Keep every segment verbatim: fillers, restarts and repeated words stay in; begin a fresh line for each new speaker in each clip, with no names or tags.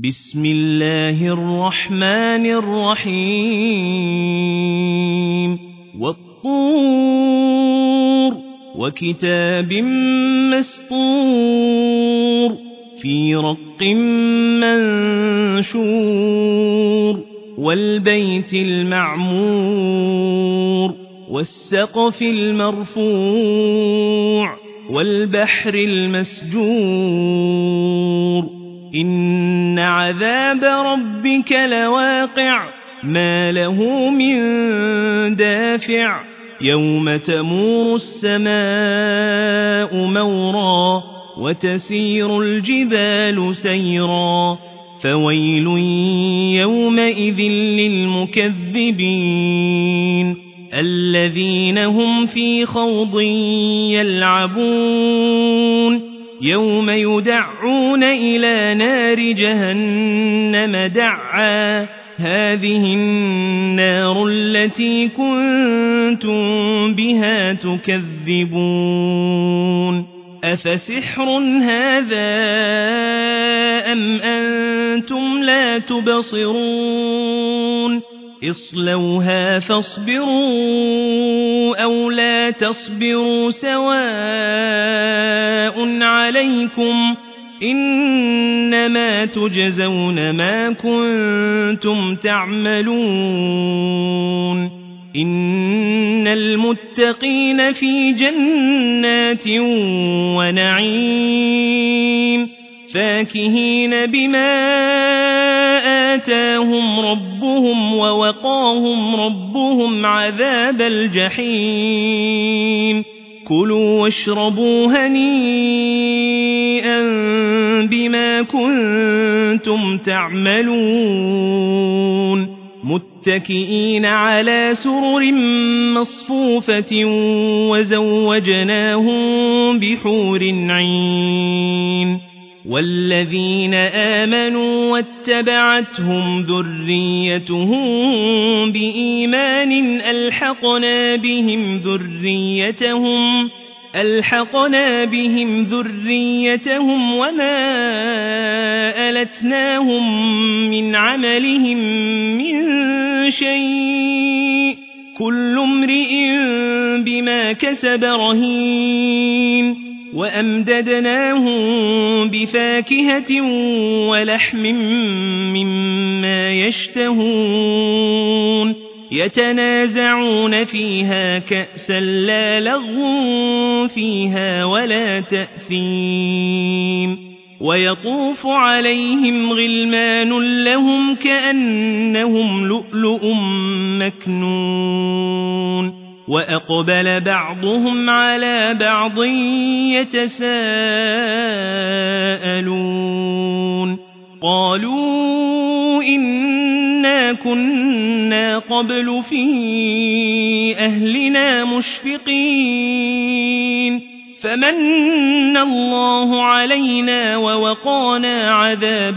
بسم الله الرحمن الرحيم والطور وكتاب مسطور في رق منشور والبيت المعمور والسقف المرفوع والبحر المسجور إن عذاب ربك لواقع ما له من دافع يوم تمور السماء مورا وتسير الجبال سيرا فويل يومئذ للمكذبين الذين هم في خوض يلعبون يوم يدعون إلى نار جهنم دعا هذه النار التي كنتم بها تكذبون أفسحر هذا أم أنتم لا تبصرون اصلوها فاصبروا أو لا تصبروا سواء عليكم إنما تجزون ما كنتم تعملون إن المتقين في جنات ونعيم فاكهين بما آتاهم ربهم ووقاهم ربهم عذاب الجحيم كلوا واشربوا هنيئا بما كنتم تعملون متكئين على سرر مصفوفة وزوجناهم بحور عين والذين آمنوا واتبعتهم ذريتهم بإيمان ألحقنا بهم ذريتهم ألحقنا بهم ذريتهم وما ألتناهم من عملهم من شيء كل امرئ بما كسب رهين وأمددناهم بفاكهة ولحم مما يشتهون يتنازعون فيها كأسا لا لغو فيها ولا تأثيم ويطوف عليهم غلمان لهم كأنهم لؤلؤ مكنون وأقبل بعضهم على بعض يتساءلون قالوا إنا كنا قبل في أهلنا مشفقين فمن الله علينا ووقانا عذاب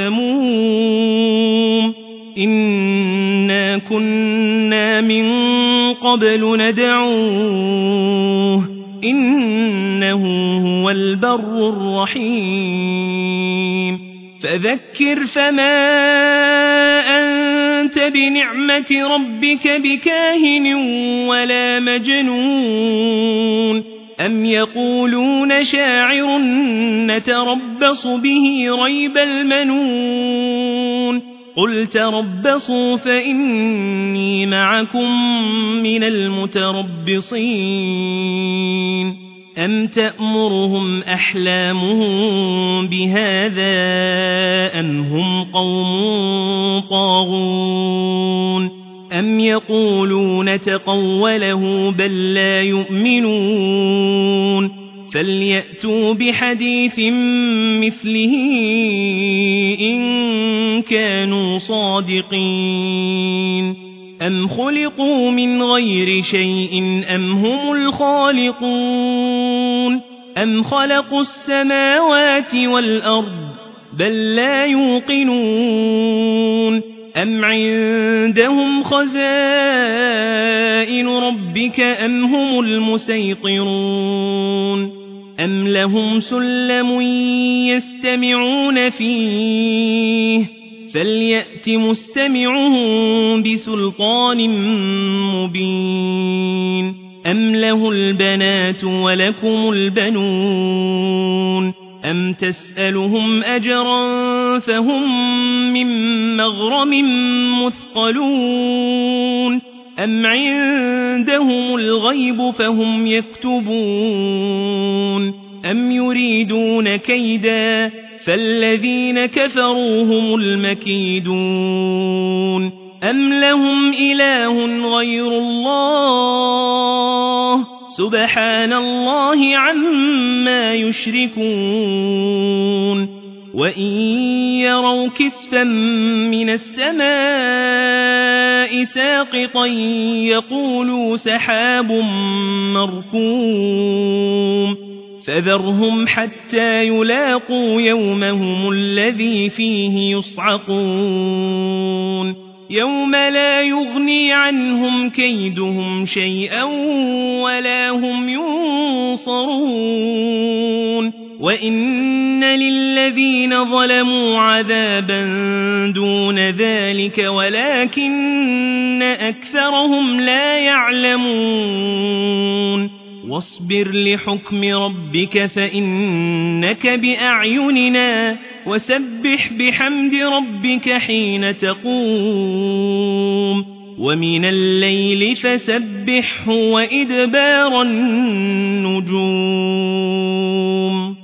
السموم إنا كنا من قبل ندعوه إنه هو البر الرحيم فذكر فما أنت بنعمة ربك بكاهن ولا مجنون أم يقولون شاعر نتربص به ريب المنون قل تربصوا فإني معكم من المتربصين أم تأمرهم أحلامهم بهذا أم هم قوم طاغون أم يقولون تقوله بل لا يؤمنون فليأتوا بحديث مثله إن كانوا صادقين أم خلقوا من غير شيء أم هم الخالقون أم خلقوا السماوات والأرض بل لا يوقنون أم عندهم خزائن ربك أم هم المسيطرون أم لهم سلم يستمعون فيه فليأت مستمعهم بسلطان مبين أم له البنات ولكم البنون أم تسألهم أجرا فهم من مغرم مثقلون أم عندهم الغيب فهم يكتبون أم يريدون كيدا فالذين كفروا هم المكيدون أم لهم إله غير الله سبحان الله عما يشركون وإن يروا كسفا من السماء ساقطا يقولوا سحاب مركوم فذرهم حتى يلاقوا يومهم الذي فيه يصعقون يوم لا يغني عنهم كيدهم شيئا ولا هم ينصرون وإن للذين ظلموا عذابا دون ذلك ولكن أكثرهم لا يعلمون واصبر لحكم ربك فإنك بأعيننا وسبح بحمد ربك حين تقوم ومن الليل فسبحه وإدبار النجوم